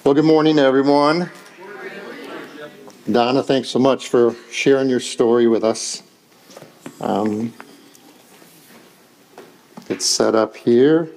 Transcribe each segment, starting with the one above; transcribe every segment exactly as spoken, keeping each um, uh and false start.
Well, good morning, everyone. Donna, thanks so much for sharing your story with us. Um, it's set up here.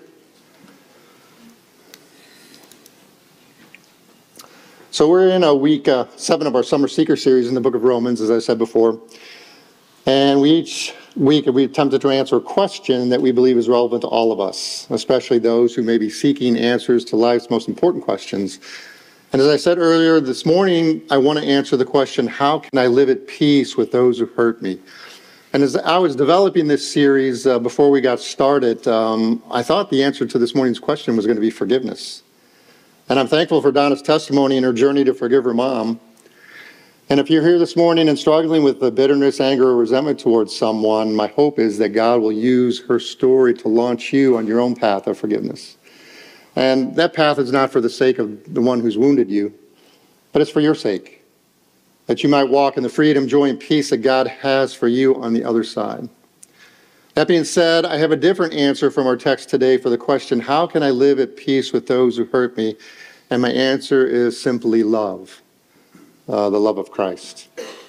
So we're in a week uh, seven of our Summer Seeker series in the book of Romans, as I said before. And we each week we attempted to answer a question that we believe is relevant to all of us, especially those who may be seeking answers to life's most important questions. And as I said earlier this morning, I want to answer the question, how can I live at peace with those who hurt me? And as I was developing this series uh, before we got started, um, I thought the answer to this morning's question was going to be forgiveness. And I'm thankful for Donna's testimony and her journey to forgive her mom. And if you're here this morning and struggling with the bitterness, anger, or resentment towards someone, my hope is that God will use her story to launch you on your own path of forgiveness. And that path is not for the sake of the one who's wounded you, but it's for your sake, that you might walk in the freedom, joy, and peace that God has for you on the other side. That being said, I have a different answer from our text today for the question, how can I live at peace with those who hurt me? And my answer is simply love, uh, the love of Christ.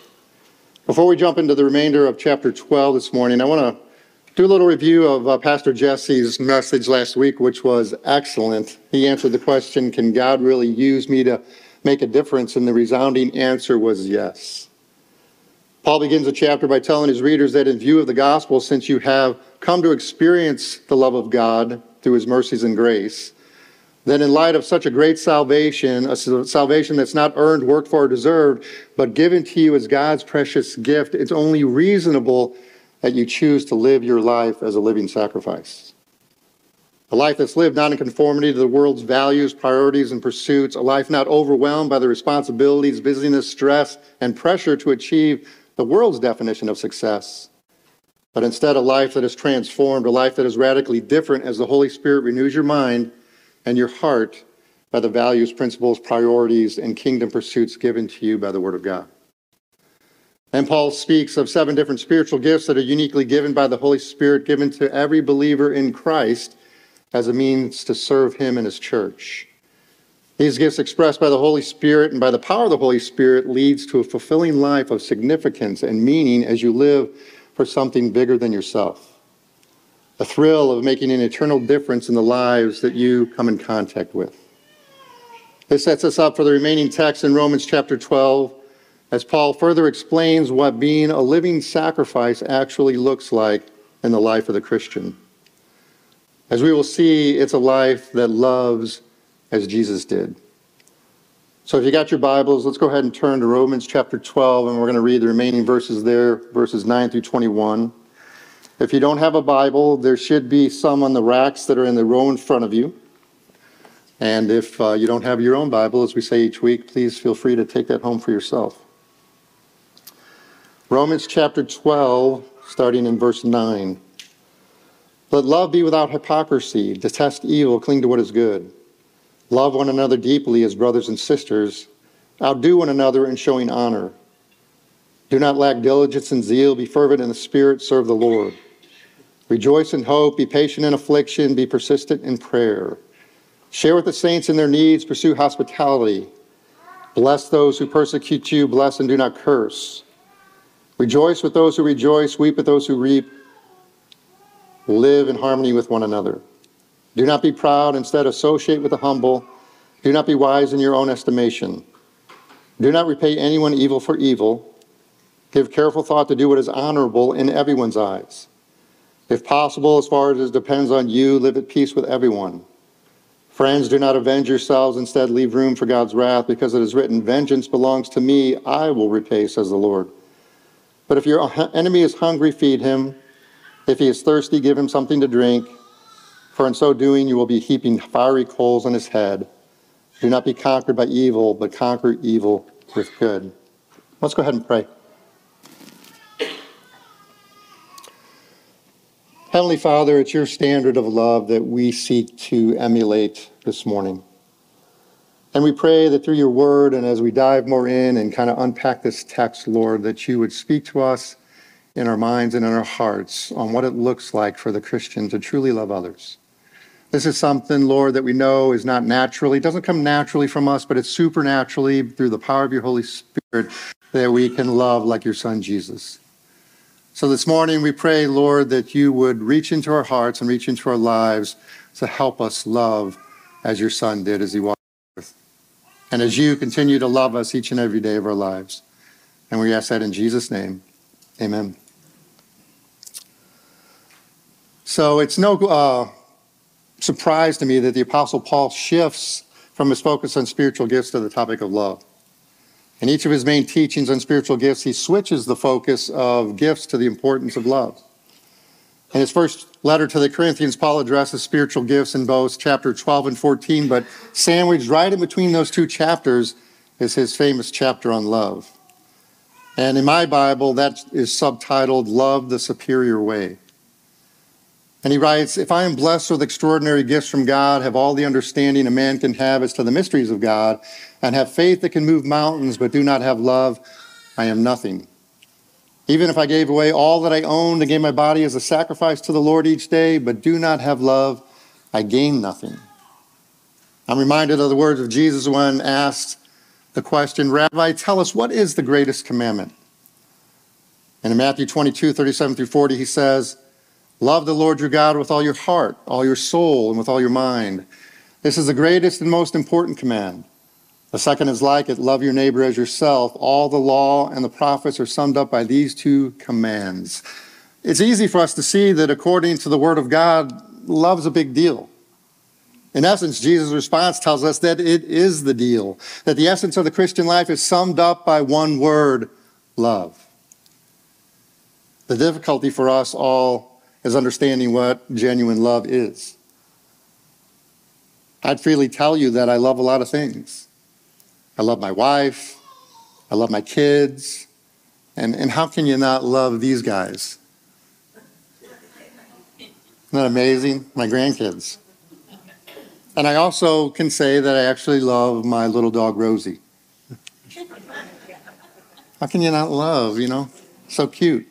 Before we jump into the remainder of chapter twelve this morning, I want to do a little review of uh, Pastor Jesse's message last week, which was excellent. He answered the question, can God really use me to make a difference? And the resounding answer was yes. Paul begins the chapter by telling his readers that in view of the gospel, since you have come to experience the love of God through his mercies and grace, then in light of such a great salvation, a salvation that's not earned, worked for, or deserved, but given to you as God's precious gift, it's only reasonable that you choose to live your life as a living sacrifice. A life that's lived not in conformity to the world's values, priorities, and pursuits, a life not overwhelmed by the responsibilities, busyness, stress, and pressure to achieve the world's definition of success, but instead a life that is transformed, a life that is radically different as the Holy Spirit renews your mind and your heart by the values, principles, priorities, and kingdom pursuits given to you by the Word of God. And Paul speaks of seven different spiritual gifts that are uniquely given by the Holy Spirit, given to every believer in Christ as a means to serve him and his church. These gifts expressed by the Holy Spirit and by the power of the Holy Spirit leads to a fulfilling life of significance and meaning as you live for something bigger than yourself. A thrill of making an eternal difference in the lives that you come in contact with. This sets us up for the remaining text in Romans chapter twelve, as Paul further explains what being a living sacrifice actually looks like in the life of the Christian. As we will see, it's a life that loves as Jesus did. So if you got your Bibles, let's go ahead and turn to Romans chapter twelve, and we're going to read the remaining verses there, verses nine through twenty-one. If you don't have a Bible, there should be some on the racks that are in the row in front of you. And if uh, you don't have your own Bible, as we say each week, please feel free to take that home for yourself. Romans chapter twelve, starting in verse nine. Let love be without hypocrisy. Detest evil, cling to what is good. Love one another deeply as brothers and sisters. Outdo one another in showing honor. Do not lack diligence and zeal. Be fervent in the Spirit. Serve the Lord. Rejoice in hope. Be patient in affliction. Be persistent in prayer. Share with the saints in their needs. Pursue hospitality. Bless those who persecute you. Bless and do not curse. Rejoice with those who rejoice. Weep with those who weep. Live in harmony with one another. Do not be proud. Instead, associate with the humble. Do not be wise in your own estimation. Do not repay anyone evil for evil. Give careful thought to do what is honorable in everyone's eyes. If possible, as far as it depends on you, live at peace with everyone. Friends, do not avenge yourselves. Instead, leave room for God's wrath, because it is written, vengeance belongs to me. I will repay, says the Lord. But if your enemy is hungry, feed him. If he is thirsty, give him something to drink. For in so doing, you will be heaping fiery coals on his head. Do not be conquered by evil, but conquer evil with good. Let's go ahead and pray. Heavenly Father, it's your standard of love that we seek to emulate this morning. And we pray that through your word, and as we dive more in and kind of unpack this text, Lord, that you would speak to us in our minds and in our hearts on what it looks like for the Christian to truly love others. This is something, Lord, that we know is not naturally, it doesn't come naturally from us, but it's supernaturally through the power of your Holy Spirit that we can love like your Son, Jesus. So this morning we pray, Lord, that you would reach into our hearts and reach into our lives to help us love as your Son did as he walked on earth. And as you continue to love us each and every day of our lives. And we ask that in Jesus' name. Amen. So it's no uh, surprise to me that the Apostle Paul shifts from his focus on spiritual gifts to the topic of love. In each of his main teachings on spiritual gifts, he switches the focus of gifts to the importance of love. In his first letter to the Corinthians, Paul addresses spiritual gifts in both chapter twelve and fourteen, but sandwiched right in between those two chapters is his famous chapter on love. And in my Bible, that is subtitled, Love the Superior Way. And he writes, if I am blessed with extraordinary gifts from God, have all the understanding a man can have as to the mysteries of God, and have faith that can move mountains, but do not have love, I am nothing. Even if I gave away all that I owned and gave my body as a sacrifice to the Lord each day, but do not have love, I gain nothing. I'm reminded of the words of Jesus when asked the question, Rabbi, tell us, what is the greatest commandment? And in Matthew twenty-two, thirty-seven through forty, he says, love the Lord your God with all your heart, all your soul, and with all your mind. This is the greatest and most important command. The second is like it, love your neighbor as yourself. All the law and the prophets are summed up by these two commands. It's easy for us to see that according to the Word of God, love's a big deal. In essence, Jesus' response tells us that it is the deal, that the essence of the Christian life is summed up by one word, love. The difficulty for us all is understanding what genuine love is. I'd freely tell you that I love a lot of things. I love my wife. I love my kids. And, and how can you not love these guys? Isn't that amazing? My grandkids. And I also can say that I actually love my little dog, Rosie. How can you not love, you know? So cute.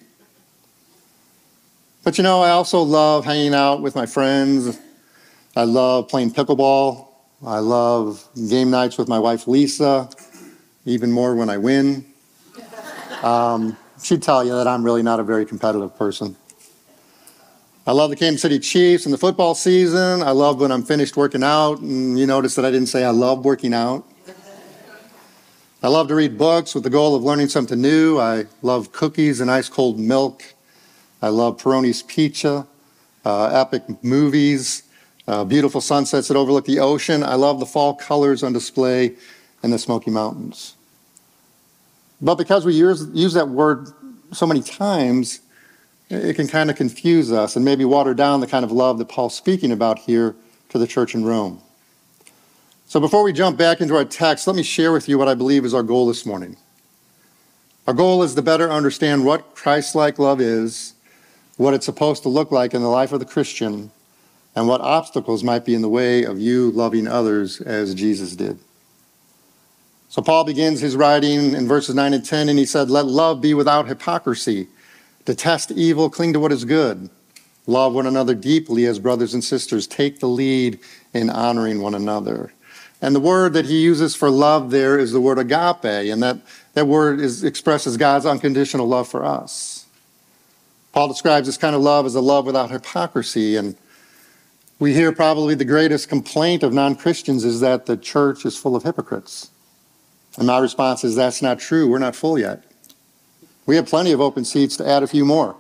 But you know, I also love hanging out with my friends. I love playing pickleball. I love game nights with my wife, Lisa, even more when I win. Um, she'd tell you that I'm really not a very competitive person. I love the Kansas City Chiefs and the football season. I love when I'm finished working out, and you notice that I didn't say I love working out. I love to read books with the goal of learning something new. I love cookies and ice cold milk. I love Peroni's pizza, uh, epic movies, uh, beautiful sunsets that overlook the ocean. I love the fall colors on display in the Smoky Mountains. But because we use, use that word so many times, it can kind of confuse us and maybe water down the kind of love that Paul's speaking about here to the church in Rome. So before we jump back into our text, let me share with you what I believe is our goal this morning. Our goal is to better understand what Christ-like love is, what it's supposed to look like in the life of the Christian, and what obstacles might be in the way of you loving others as Jesus did. So Paul begins his writing in verses nine and ten, and he said, let love be without hypocrisy. Detest evil, cling to what is good. Love one another deeply as brothers and sisters. Take the lead in honoring one another. And the word that he uses for love there is the word agape, and that, that word is, expresses God's unconditional love for us. Paul describes this kind of love as a love without hypocrisy, and we hear probably the greatest complaint of non-Christians is that the church is full of hypocrites. And my response is that's not true. We're not full yet. We have plenty of open seats to add a few more.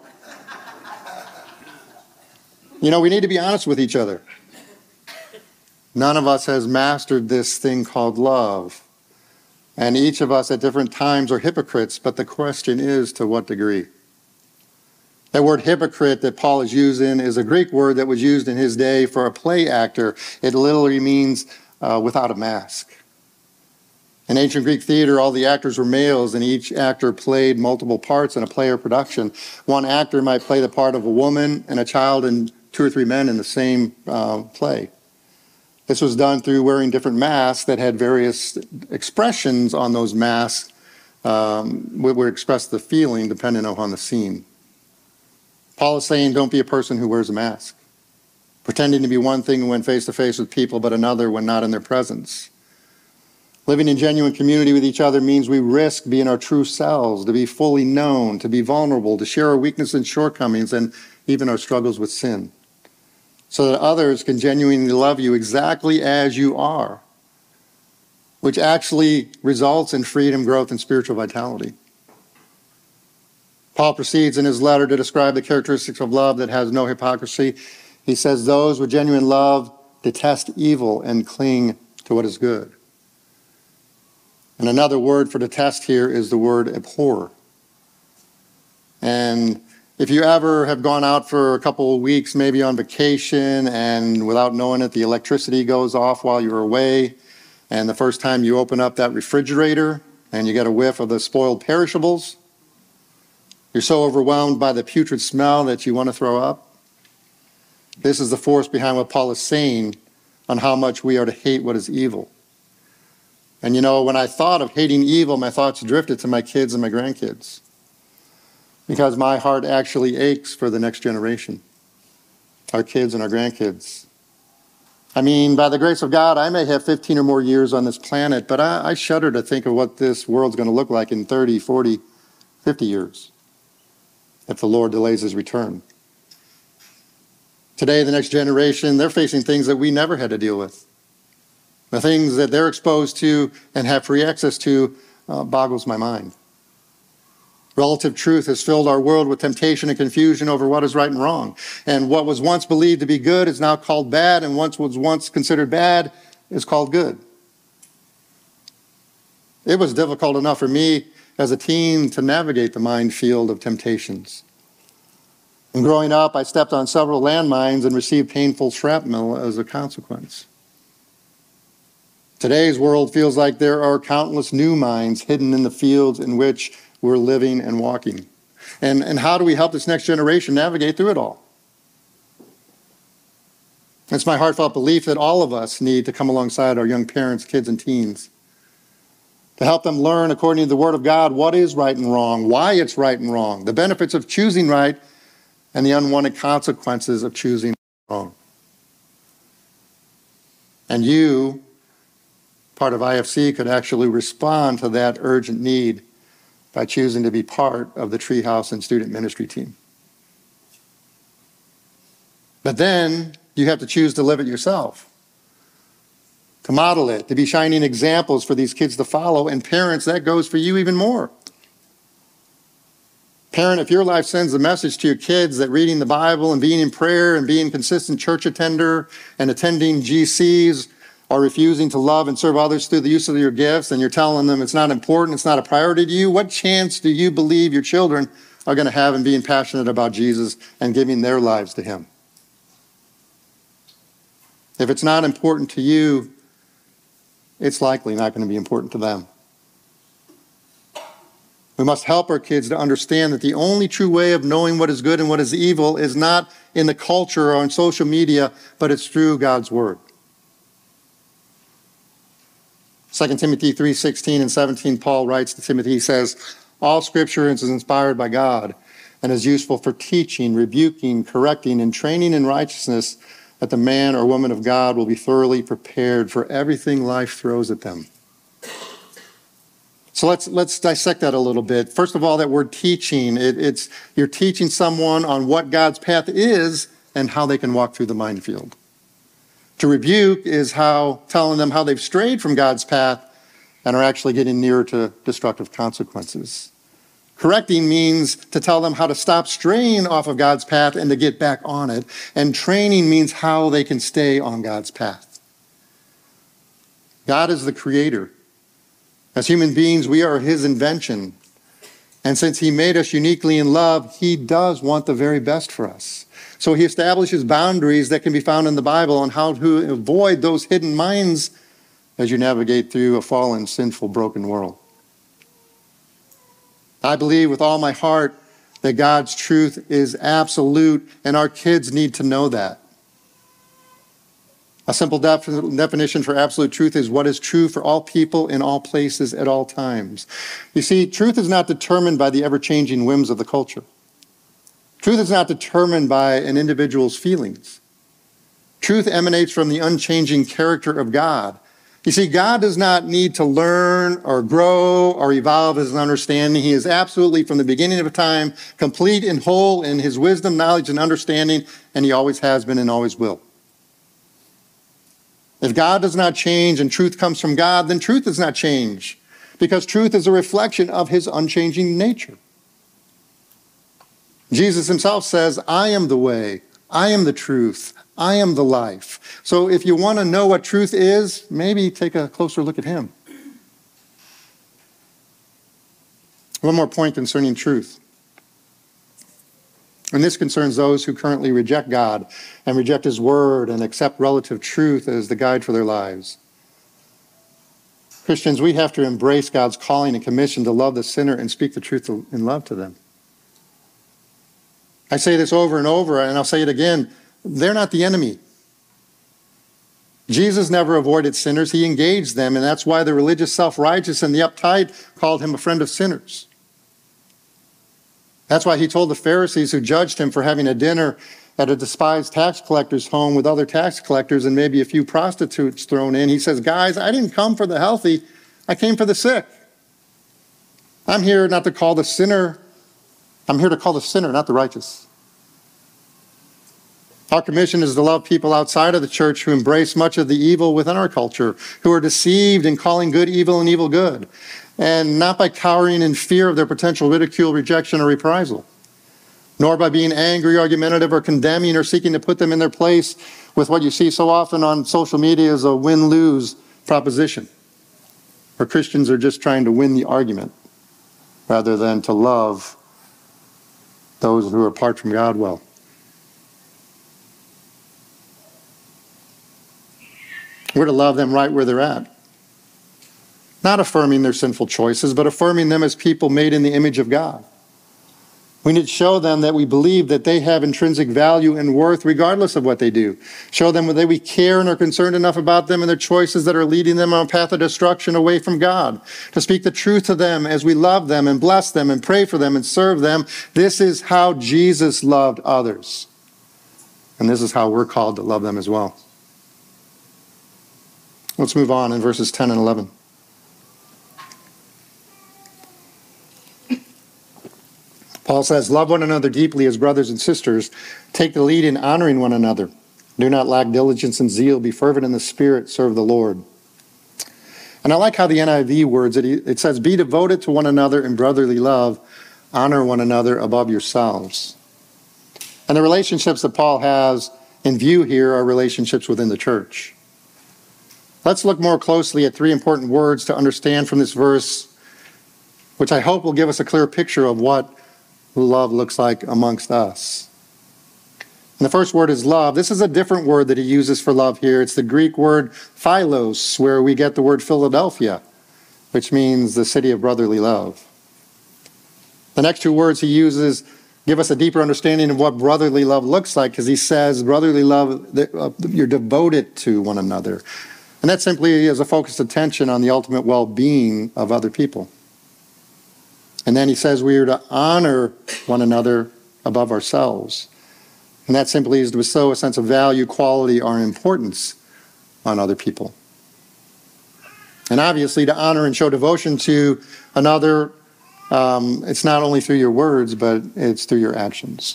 You know, we need to be honest with each other. None of us has mastered this thing called love. And each of us at different times are hypocrites, but the question is to what degree? That word hypocrite that Paul is using is a Greek word that was used in his day for a play actor. It literally means uh, without a mask. In ancient Greek theater, all the actors were males, and each actor played multiple parts in a play or production. One actor might play the part of a woman and a child and two or three men in the same uh, play. This was done through wearing different masks that had various expressions on those masks, um, which would express the feeling depending upon the scene. Paul is saying, don't be a person who wears a mask. pretending to be one thing when face-to-face with people, but another when not in their presence. Living in genuine community with each other means we risk being our true selves, to be fully known, to be vulnerable, to share our weaknesses and shortcomings, and even our struggles with sin, so that others can genuinely love you exactly as you are, which actually results in freedom, growth, and spiritual vitality. Paul proceeds in his letter to describe the characteristics of love that has no hypocrisy. He says, those with genuine love detest evil and cling to what is good. And another word for detest here is the word abhor. And if you ever have gone out for a couple of weeks, maybe on vacation, and without knowing it, the electricity goes off while you're away, and the first time you open up that refrigerator and you get a whiff of the spoiled perishables, you're so overwhelmed by the putrid smell that you want to throw up. This is the force behind what Paul is saying on how much we are to hate what is evil. And you know, when I thought of hating evil, my thoughts drifted to my kids and my grandkids, because my heart actually aches for the next generation, our kids and our grandkids. I mean, by the grace of God, I may have fifteen or more years on this planet, but I, I shudder to think of what this world's going to look like in thirty, forty, fifty years if the Lord delays his return. Today, the next generation, they're facing things that we never had to deal with. The things that they're exposed to and have free access to uh, boggles my mind. Relative truth has filled our world with temptation and confusion over what is right and wrong. And what was once believed to be good is now called bad, and what was once considered bad is called good. It was difficult enough for me as a teen to navigate the minefield of temptations. And growing up, I stepped on several landmines and received painful shrapnel as a consequence. Today's world feels like there are countless new mines hidden in the fields in which we're living and walking. And, and how do we help this next generation navigate through it all? It's my heartfelt belief that all of us need to come alongside our young parents, kids, and teens to help them learn, according to the Word of God, what is right and wrong, why it's right and wrong, the benefits of choosing right, and the unwanted consequences of choosing wrong. And you, part of I F C, could actually respond to that urgent need by choosing to be part of the Treehouse and student ministry team. But then you have to choose to live it yourself, to model it, to be shining examples for these kids to follow. And parents, that goes for you even more. Parent, if your life sends a message to your kids that reading the Bible and being in prayer and being a consistent church attender and attending G Cs or refusing to love and serve others through the use of your gifts, and you're telling them it's not important, it's not a priority to you, what chance do you believe your children are going to have in being passionate about Jesus and giving their lives to him? If it's not important to you, it's likely not going to be important to them. We must help our kids to understand that the only true way of knowing what is good and what is evil is not in the culture or on social media, but it's through God's Word. Second Timothy three sixteen and seventeen, Paul writes to Timothy, he says, all Scripture is inspired by God and is useful for teaching, rebuking, correcting, and training in righteousness, that the man or woman of God will be thoroughly prepared for everything life throws at them. So let's let's dissect that a little bit. First of all, that word teaching, it, it's you're teaching someone on what God's path is and how they can walk through the minefield. To rebuke is how telling them how they've strayed from God's path and are actually getting nearer to destructive consequences. Correcting means to tell them how to stop straying off of God's path and to get back on it. And training means how they can stay on God's path. God is the creator. As human beings, we are his invention. And since he made us uniquely in love, he does want the very best for us. So he establishes boundaries that can be found in the Bible on how to avoid those hidden mines as you navigate through a fallen, sinful, broken world. I believe with all my heart that God's truth is absolute, and our kids need to know that. A simple def- definition for absolute truth is what is true for all people in all places at all times. You see, truth is not determined by the ever-changing whims of the culture. Truth is not determined by an individual's feelings. Truth emanates from the unchanging character of God. You see, God does not need to learn or grow or evolve his understanding. He is absolutely, from the beginning of time, complete and whole in his wisdom, knowledge, and understanding, and he always has been and always will. If God does not change and truth comes from God, then truth does not change, because truth is a reflection of his unchanging nature. Jesus himself says, I am the way, I am the truth, I am the life. So if you want to know what truth is, maybe take a closer look at him. One more point concerning truth. And this concerns those who currently reject God and reject his word and accept relative truth as the guide for their lives. Christians, we have to embrace God's calling and commission to love the sinner and speak the truth in love to them. I say this over and over, and I'll say it again. They're not the enemy. Jesus never avoided sinners. He engaged them, and that's why the religious self-righteous and the uptight called him a friend of sinners. That's why he told the Pharisees who judged him for having a dinner at a despised tax collector's home with other tax collectors and maybe a few prostitutes thrown in. He says, guys, I didn't come for the healthy. I came for the sick. I'm here not to call the sinner. I'm here to call the sinner, not the righteous. Our commission is to love people outside of the church who embrace much of the evil within our culture, who are deceived in calling good evil and evil good, and not by cowering in fear of their potential ridicule, rejection, or reprisal, nor by being angry, argumentative, or condemning, or seeking to put them in their place with what you see so often on social media as a win-lose proposition, where Christians are just trying to win the argument rather than to love those who are apart from God well. We're to love them right where they're at. Not affirming their sinful choices, but affirming them as people made in the image of God. We need to show them that we believe that they have intrinsic value and worth regardless of what they do. Show them that we care and are concerned enough about them and their choices that are leading them on a path of destruction away from God. To speak the truth to them as we love them and bless them and pray for them and serve them. This is how Jesus loved others. And this is how we're called to love them as well. Let's move on in verses ten and eleven. Paul says, love one another deeply as brothers and sisters. Take the lead in honoring one another. Do not lack diligence and zeal. Be fervent in the spirit. Serve the Lord. And I like how the N I V words it. It says, be devoted to one another in brotherly love. Honor one another above yourselves. And the relationships that Paul has in view here are relationships within the church. Let's look more closely at three important words to understand from this verse, which I hope will give us a clear picture of what love looks like amongst us. And the first word is love. This is a different word that he uses for love here. It's the Greek word philos, where we get the word Philadelphia, which means the city of brotherly love. The next two words he uses give us a deeper understanding of what brotherly love looks like, because he says brotherly love, you're devoted to one another. And that simply is a focused attention on the ultimate well-being of other people. And then he says we are to honor one another above ourselves. And that simply is to bestow a sense of value, quality, or importance on other people. And obviously to honor and show devotion to another, um, it's not only through your words, but it's through your actions.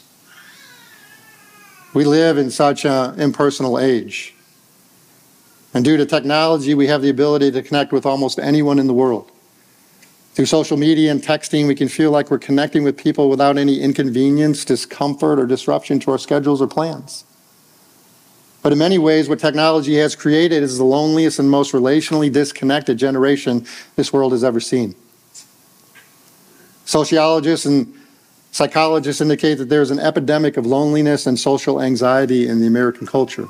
We live in such an impersonal age. And due to technology, we have the ability to connect with almost anyone in the world. Through social media and texting, we can feel like we're connecting with people without any inconvenience, discomfort, or disruption to our schedules or plans. But in many ways, what technology has created is the loneliest and most relationally disconnected generation this world has ever seen. Sociologists and psychologists indicate that there is an epidemic of loneliness and social anxiety in the American culture.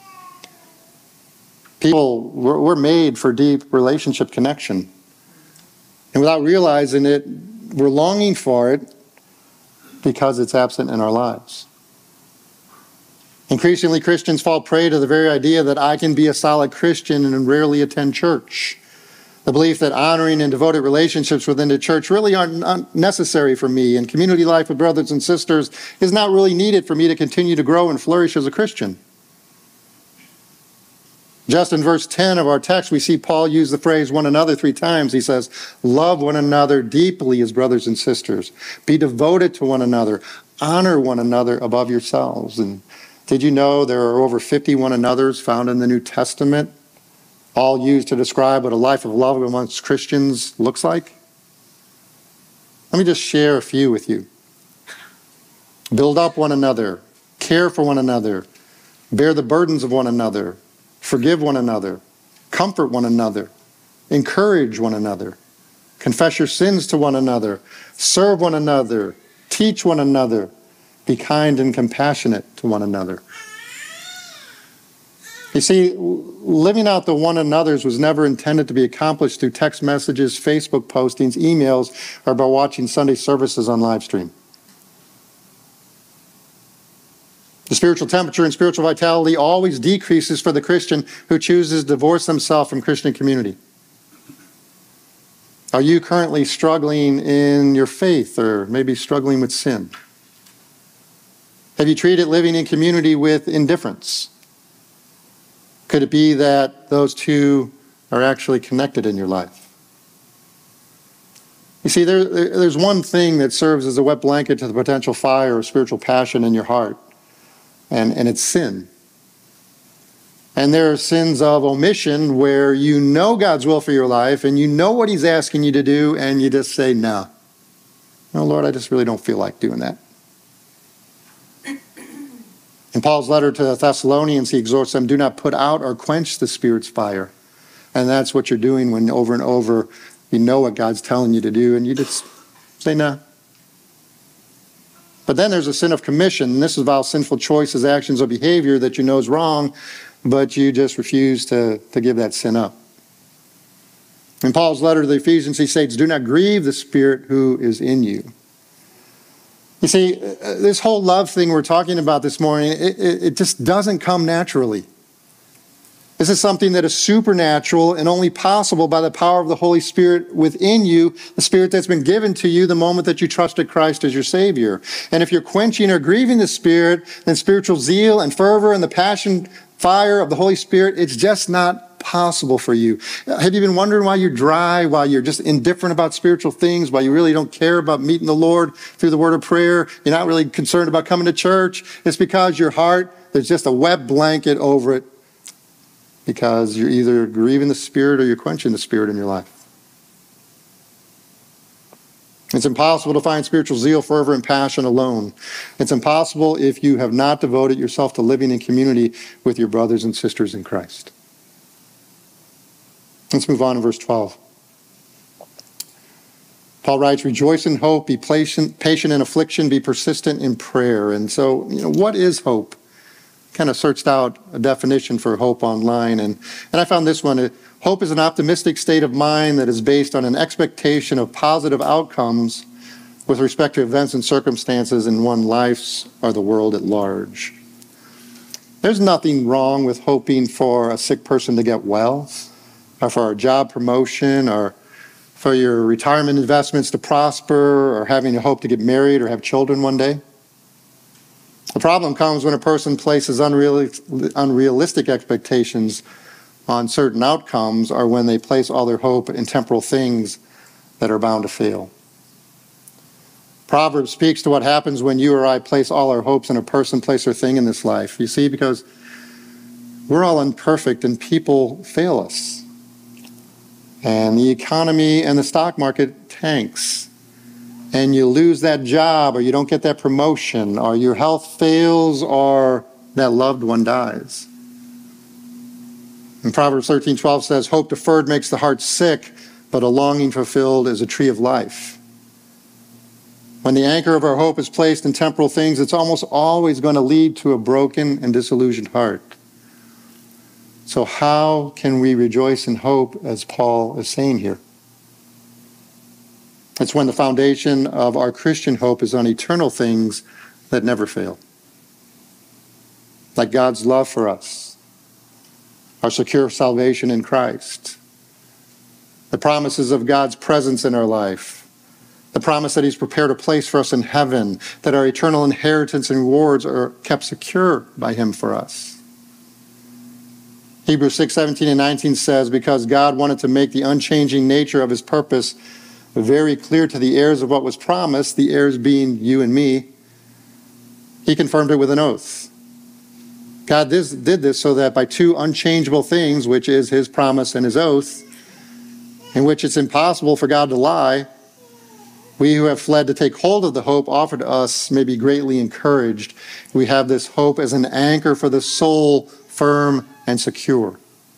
People, we're, we're made for deep relationship connection. And without realizing it, we're longing for it because it's absent in our lives. Increasingly, Christians fall prey to the very idea that I can be a solid Christian and rarely attend church. The belief that honoring and devoted relationships within the church really aren't necessary for me, and community life with brothers and sisters is not really needed for me to continue to grow and flourish as a Christian. Just in verse ten of our text, we see Paul use the phrase one another three times. He says, love one another deeply as brothers and sisters. Be devoted to one another. Honor one another above yourselves. And did you know there are over fifty one another's found in the New Testament, all used to describe what a life of love amongst Christians looks like? Let me just share a few with you. Build up one another. Care for one another. Bear the burdens of one another. Forgive one another. Comfort one another. Encourage one another. Confess your sins to one another. Serve one another. Teach one another. Be kind and compassionate to one another. You see, living out the one another's was never intended to be accomplished through text messages, Facebook postings, emails, or by watching Sunday services on live stream. The spiritual temperature and spiritual vitality always decreases for the Christian who chooses to divorce themselves from Christian community. Are you currently struggling in your faith or maybe struggling with sin? Have you treated living in community with indifference? Could it be that those two are actually connected in your life? You see, there, there's one thing that serves as a wet blanket to the potential fire of spiritual passion in your heart. And, and it's sin. And there are sins of omission where you know God's will for your life and you know what He's asking you to do and you just say, no. No, Lord, I just really don't feel like doing that. In Paul's letter to the Thessalonians, he exhorts them, do not put out or quench the Spirit's fire. And that's what you're doing when over and over you know what God's telling you to do and you just say, no. But then there's a sin of commission, and this involves sinful choices, actions, or behavior that you know is wrong, but you just refuse to, to give that sin up. In Paul's letter to the Ephesians, he states, do not grieve the Spirit who is in you. You see, this whole love thing we're talking about this morning, it, it, it just doesn't come naturally. This is something that is supernatural and only possible by the power of the Holy Spirit within you, the Spirit that's been given to you the moment that you trusted Christ as your Savior. And if you're quenching or grieving the Spirit, then spiritual zeal and fervor and the passion fire of the Holy Spirit, it's just not possible for you. Have you been wondering why you're dry, why you're just indifferent about spiritual things, why you really don't care about meeting the Lord through the word of prayer? You're not really concerned about coming to church. It's because your heart, there's just a wet blanket over it. Because you're either grieving the Spirit or you're quenching the Spirit in your life. It's impossible to find spiritual zeal, fervor, and passion alone. It's impossible if you have not devoted yourself to living in community with your brothers and sisters in Christ. Let's move on to verse twelve. Paul writes, rejoice in hope, be patient, patient in affliction, be persistent in prayer. And so, you know, what is hope? Kind of searched out a definition for hope online, and, and I found this one. Hope is an optimistic state of mind that is based on an expectation of positive outcomes with respect to events and circumstances in one's life or the world at large. There's nothing wrong with hoping for a sick person to get well, or for a job promotion, or for your retirement investments to prosper, or having a hope to get married or have children one day. The problem comes when a person places unrealistic expectations on certain outcomes, or when they place all their hope in temporal things that are bound to fail. Proverbs speaks to what happens when you or I place all our hopes in a person, place, or thing in this life. You see, because we're all imperfect and people fail us. And the economy and the stock market tanks. And you lose that job, or you don't get that promotion, or your health fails, or that loved one dies. And Proverbs thirteen twelve says, hope deferred makes the heart sick, but a longing fulfilled is a tree of life. When the anchor of our hope is placed in temporal things, it's almost always going to lead to a broken and disillusioned heart. So how can we rejoice in hope, as Paul is saying here? It's when the foundation of our Christian hope is on eternal things that never fail. Like God's love for us, our secure salvation in Christ, the promises of God's presence in our life, the promise that He's prepared a place for us in heaven, that our eternal inheritance and rewards are kept secure by Him for us. Hebrews six, seventeen and nineteen says, because God wanted to make the unchanging nature of his purpose very clear to the heirs of what was promised, the heirs being you and me, he confirmed it with an oath. God this, did this so that by two unchangeable things, which is his promise and his oath, in which it's impossible for God to lie, we who have fled to take hold of the hope offered to us may be greatly encouraged. We have this hope as an anchor for the soul, firm and secure.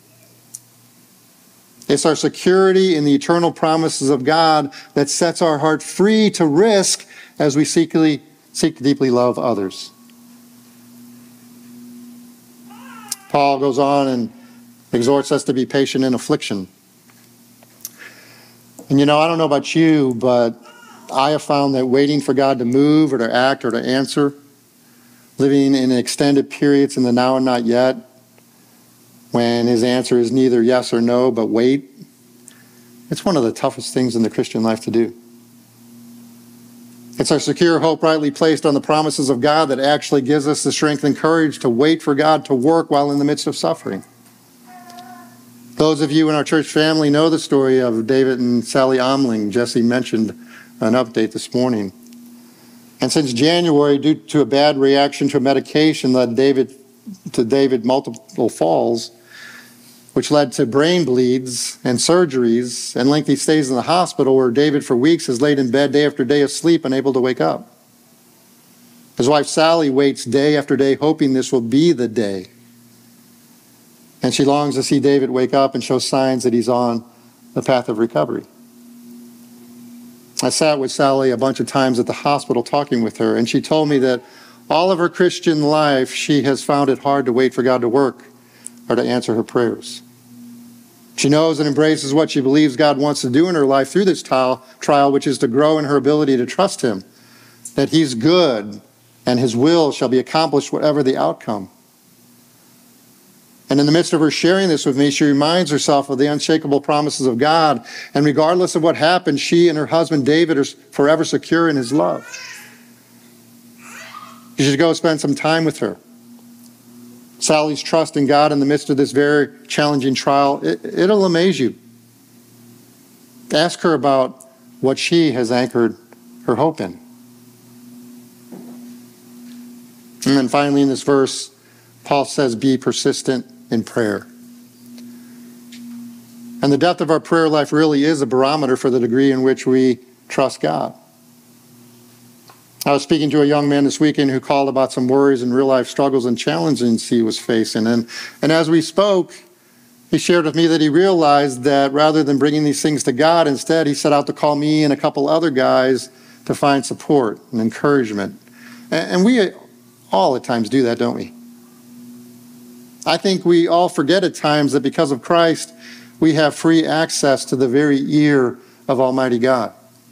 It's our security in the eternal promises of God that sets our heart free to risk as we seekly, seek to deeply love others. Paul goes on and exhorts us to be patient in affliction. And you know, I don't know about you, but I have found that waiting for God to move or to act or to answer, living in extended periods in the now and not yet, when his answer is neither yes or no, but wait, it's one of the toughest things in the Christian life to do. It's our secure hope rightly placed on the promises of God that actually gives us the strength and courage to wait for God to work while in the midst of suffering. Those of you in our church family know the story of David and Sally Omling. Jesse mentioned an update this morning. And since January, due to a bad reaction to a medication, led David to David multiple falls, which led to brain bleeds and surgeries and lengthy stays in the hospital, where David for weeks has laid in bed day after day asleep, unable to wake up. His wife Sally waits day after day, hoping this will be the day. And she longs to see David wake up and show signs that he's on the path of recovery. I sat with Sally a bunch of times at the hospital talking with her, and she told me that all of her Christian life she has found it hard to wait for God to work or to answer her prayers. She knows and embraces what she believes God wants to do in her life through this trial, trial, which is to grow in her ability to trust him, that he's good and his will shall be accomplished whatever the outcome. And in the midst of her sharing this with me, she reminds herself of the unshakable promises of God. And regardless of what happens, she and her husband David are forever secure in his love. You should go spend some time with her. Sally's trust in God in the midst of this very challenging trial, it, it'll amaze you. Ask her about what she has anchored her hope in. And then finally in this verse, Paul says, be persistent in prayer. And the depth of our prayer life really is a barometer for the degree in which we trust God. I was speaking to a young man this weekend who called about some worries and real-life struggles and challenges he was facing. And, and as we spoke, he shared with me that he realized that rather than bringing these things to God, instead he set out to call me and a couple other guys to find support and encouragement. And, and we all at times do that, don't we? I think we all forget at times that because of Christ, we have free access to the very ear of Almighty God,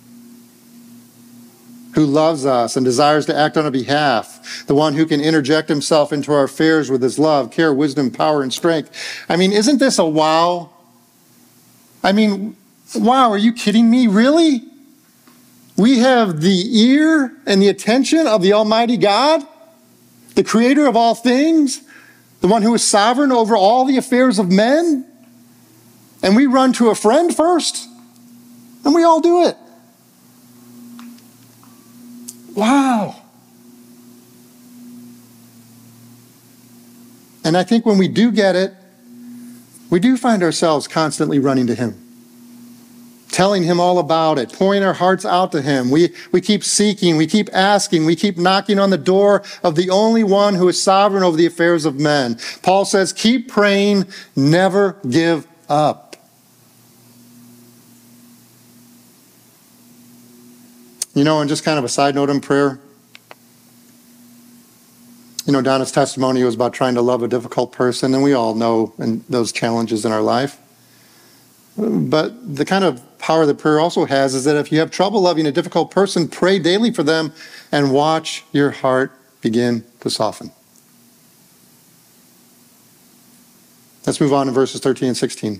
who loves us and desires to act on our behalf, the one who can interject himself into our affairs with his love, care, wisdom, power, and strength. I mean, isn't this a wow? I mean, wow, are you kidding me? Really? We have the ear and the attention of the Almighty God, the creator of all things, the one who is sovereign over all the affairs of men, and we run to a friend first, and we all do it. Wow. And I think when we do get it, we do find ourselves constantly running to him, telling him all about it, pouring our hearts out to him. We, we keep seeking, we keep asking, we keep knocking on the door of the only one who is sovereign over the affairs of men. Paul says, keep praying, never give up. You know, and just kind of a side note in prayer, you know, Donna's testimony was about trying to love a difficult person, and we all know and those challenges in our life. But the kind of power that prayer also has is that if you have trouble loving a difficult person, pray daily for them and watch your heart begin to soften. Let's move on to verses thirteen and sixteen.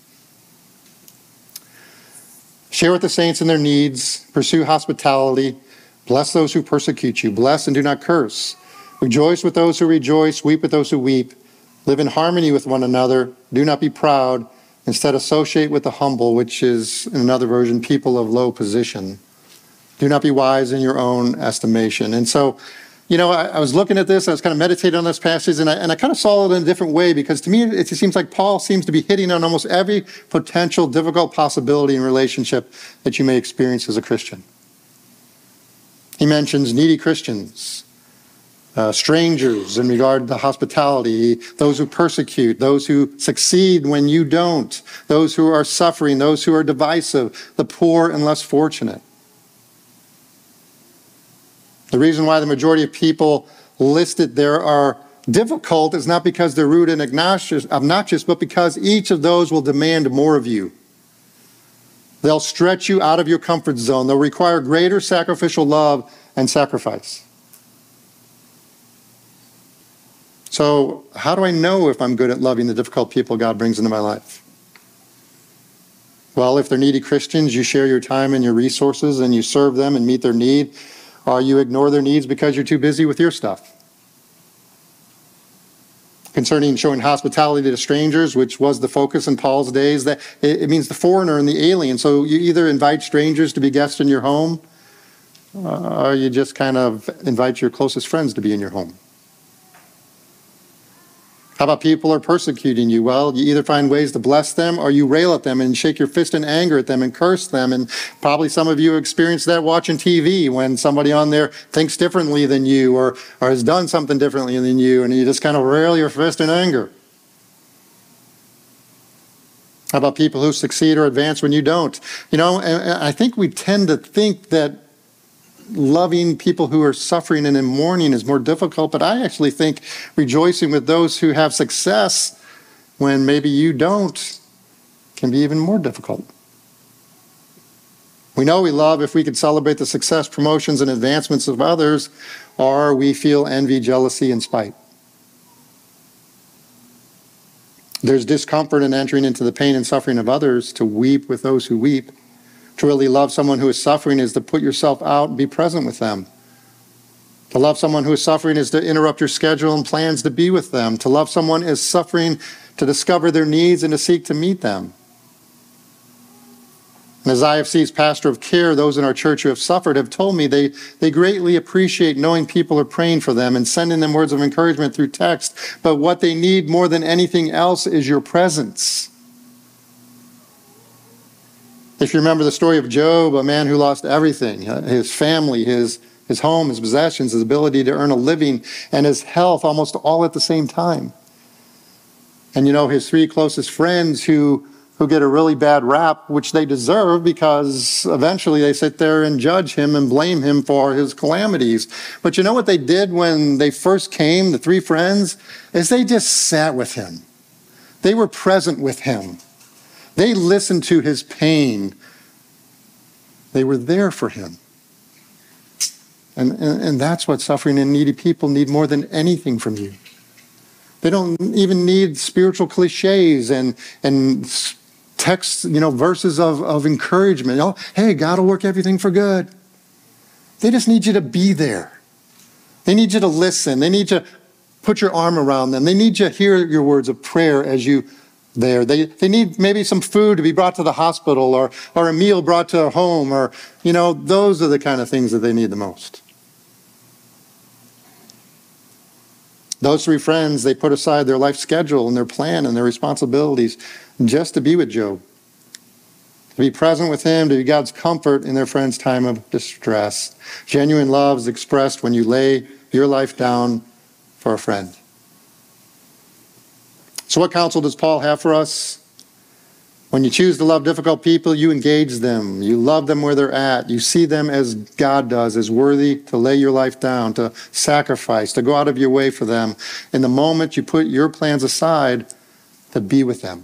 Share with the saints in their needs, pursue hospitality, bless those who persecute you, bless and do not curse. Rejoice with those who rejoice, weep with those who weep. Live in harmony with one another. Do not be proud. Instead, associate with the humble, which is, in another version, people of low position. Do not be wise in your own estimation. And so, you know, I, I was looking at this, I was kind of meditating on this passage, and I, and I kind of saw it in a different way, because to me, it just seems like Paul seems to be hitting on almost every potential difficult possibility in relationship that you may experience as a Christian. He mentions needy Christians, Uh, strangers in regard to hospitality, those who persecute, those who succeed when you don't, those who are suffering, those who are divisive, the poor and less fortunate. The reason why the majority of people listed there are difficult is not because they're rude and obnoxious, obnoxious, but because each of those will demand more of you. They'll stretch you out of your comfort zone. They'll require greater sacrificial love and sacrifice. So how do I know if I'm good at loving the difficult people God brings into my life? Well, if they're needy Christians, you share your time and your resources and you serve them and meet their need, or you ignore their needs because you're too busy with your stuff. Concerning showing hospitality to strangers, which was the focus in Paul's days, that it means the foreigner and the alien. So you either invite strangers to be guests in your home, or you just kind of invite your closest friends to be in your home. How about people are persecuting you? Well, you either find ways to bless them or you rail at them and shake your fist in anger at them and curse them. And probably some of you experienced that watching T V when somebody on there thinks differently than you or, or has done something differently than you, and you just kind of rail your fist in anger. How about people who succeed or advance when you don't? You know, and I think we tend to think that loving people who are suffering and in mourning is more difficult, but I actually think rejoicing with those who have success when maybe you don't can be even more difficult. We know we love if we could celebrate the success, promotions, and advancements of others, or we feel envy, jealousy, and spite. There's discomfort in entering into the pain and suffering of others, to weep with those who weep. To really love someone who is suffering is to put yourself out and be present with them. To love someone who is suffering is to interrupt your schedule and plans to be with them. To love someone is suffering, to discover their needs and to seek to meet them. And as I F C's pastor of care, those in our church who have suffered have told me they, they greatly appreciate knowing people are praying for them and sending them words of encouragement through text. But what they need more than anything else is your presence. If you remember the story of Job, a man who lost everything, his family, his, his home, his possessions, his ability to earn a living, and his health almost all at the same time. And you know, his three closest friends who, who get a really bad rap, which they deserve, because eventually they sit there and judge him and blame him for his calamities. But you know what they did when they first came, the three friends, is they just sat with him. They were present with him. They listened to his pain. They were there for him. And, and, and that's what suffering and needy people need more than anything from you. They don't even need spiritual cliches and, and texts, you know, verses of, of encouragement. Oh, hey, God will work everything for good. They just need you to be there. They need you to listen. They need you to put your arm around them. They need you to hear your words of prayer as you there. They, they need maybe some food to be brought to the hospital, or, or a meal brought to their home, or, you know, those are the kind of things that they need the most. Those three friends, they put aside their life schedule and their plan and their responsibilities just to be with Job. To be present with him, to be God's comfort in their friend's time of distress. Genuine love is expressed when you lay your life down for a friend. So what counsel does Paul have for us? When you choose to love difficult people, you engage them. You love them where they're at. You see them as God does, as worthy to lay your life down, to sacrifice, to go out of your way for them. In the moment you put your plans aside, to be with them.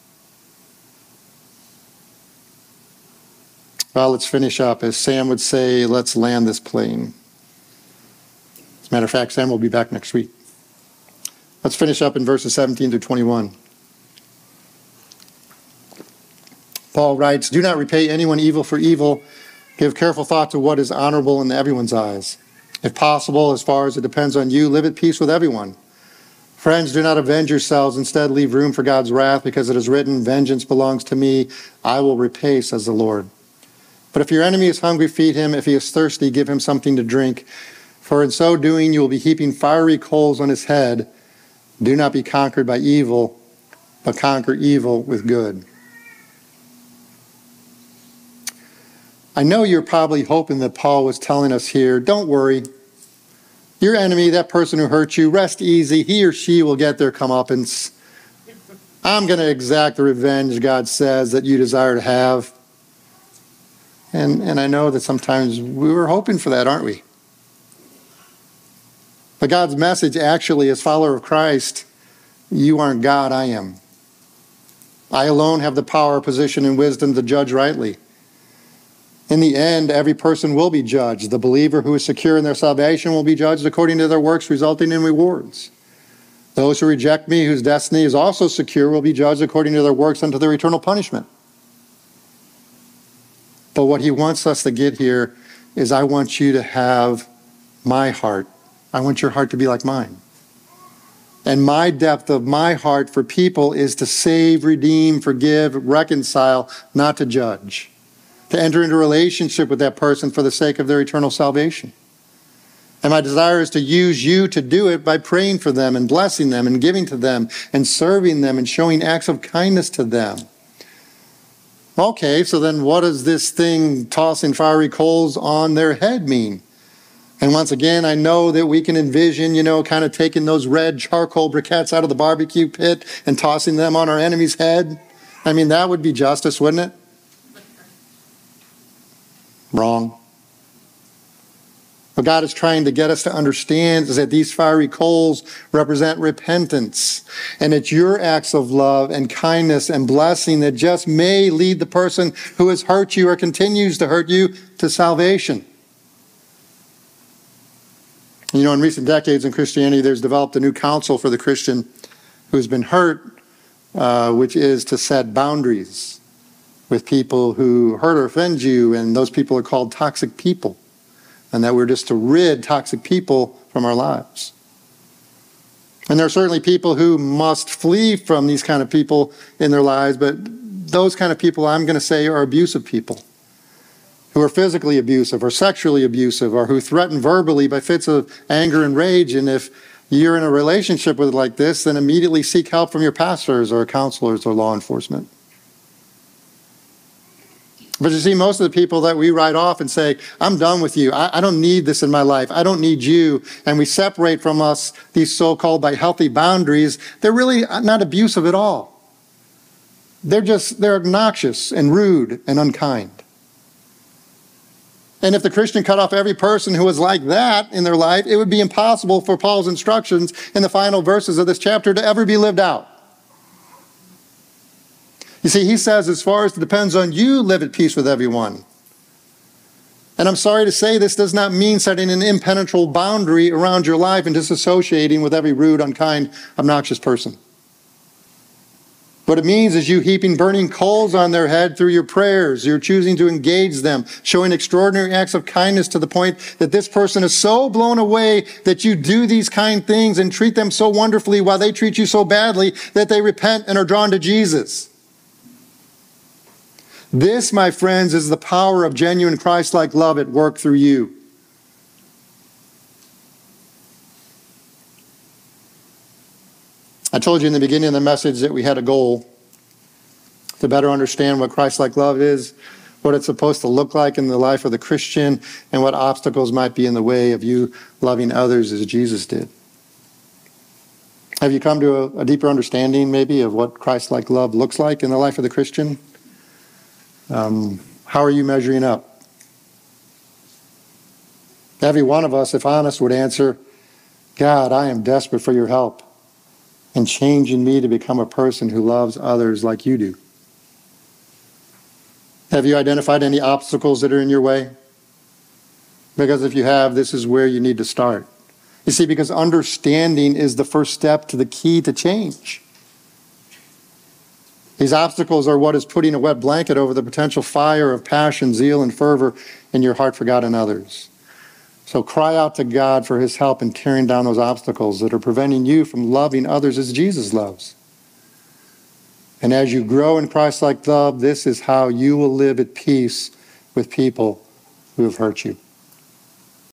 Well, let's finish up. As Sam would say, let's land this plane. As a matter of fact, Sam will be back next week. Let's finish up in verses seventeen through twenty-one. Paul writes, "Do not repay anyone evil for evil. Give careful thought to what is honorable in everyone's eyes. If possible, as far as it depends on you, live at peace with everyone. Friends, do not avenge yourselves. Instead, leave room for God's wrath, because it is written, vengeance belongs to me. I will repay, says the Lord. But if your enemy is hungry, feed him. If he is thirsty, give him something to drink. For in so doing, you will be heaping fiery coals on his head. Do not be conquered by evil, but conquer evil with good. I know you're probably hoping that Paul was telling us here, don't worry. Your enemy, that person who hurt you, rest easy. He or she will get their comeuppance. I'm going to exact the revenge, God says, that you desire to have. And, and I know that sometimes we were hoping for that, aren't we? But God's message actually, as follower of Christ, you aren't God, I am. I alone have the power, position, and wisdom to judge rightly. In the end, every person will be judged. The believer who is secure in their salvation will be judged according to their works, resulting in rewards. Those who reject me, whose destiny is also secure, will be judged according to their works unto their eternal punishment. But what he wants us to get here is, I want you to have my heart. I want your heart to be like mine. And my depth of my heart for people is to save, redeem, forgive, reconcile, not to judge. To enter into a relationship with that person for the sake of their eternal salvation. And my desire is to use you to do it by praying for them and blessing them and giving to them and serving them and showing acts of kindness to them. Okay, so then what does this thing tossing fiery coals on their head mean? And once again, I know that we can envision, you know, kind of taking those red charcoal briquettes out of the barbecue pit and tossing them on our enemy's head. I mean, that would be justice, wouldn't it? Wrong. What God is trying to get us to understand is that these fiery coals represent repentance. And it's your acts of love and kindness and blessing that just may lead the person who has hurt you or continues to hurt you to salvation. You know, in recent decades in Christianity, there's developed a new counsel for the Christian who's been hurt, uh, which is to set boundaries with people who hurt or offend you, and those people are called toxic people, and that we're just to rid toxic people from our lives. And there are certainly people who must flee from these kind of people in their lives, but those kind of people, I'm going to say, are abusive people, who are physically abusive or sexually abusive, or who threaten verbally by fits of anger and rage. And if you're in a relationship with like this, then immediately seek help from your pastors or counselors or law enforcement. But you see, most of the people that we write off and say, I'm done with you. I, I don't need this in my life. I don't need you. And we separate from us these so-called by healthy boundaries. They're really not abusive at all. They're just, they're obnoxious and rude and unkind. And if the Christian cut off every person who was like that in their life, it would be impossible for Paul's instructions in the final verses of this chapter to ever be lived out. You see, he says, as far as it depends on you, live at peace with everyone. And I'm sorry to say, this does not mean setting an impenetrable boundary around your life and disassociating with every rude, unkind, obnoxious person. What it means is you heaping burning coals on their head through your prayers. You're choosing to engage them, showing extraordinary acts of kindness to the point that this person is so blown away that you do these kind things and treat them so wonderfully while they treat you so badly that they repent and are drawn to Jesus. This, my friends, is the power of genuine Christ-like love at work through you. I told you in the beginning of the message that we had a goal to better understand what Christ-like love is, what it's supposed to look like in the life of the Christian, and what obstacles might be in the way of you loving others as Jesus did. Have you come to a, a deeper understanding, maybe, of what Christ-like love looks like in the life of the Christian? Um, how are you measuring up? Every one of us, if honest, would answer, God, I am desperate for your help in changing me to become a person who loves others like you do. Have you identified any obstacles that are in your way? Because if you have, this is where you need to start. You see, because understanding is the first step to the key to change. These obstacles are what is putting a wet blanket over the potential fire of passion, zeal, and fervor in your heart for God and others. So cry out to God for his help in tearing down those obstacles that are preventing you from loving others as Jesus loves. And as you grow in Christ-like love, this is how you will live at peace with people who have hurt you.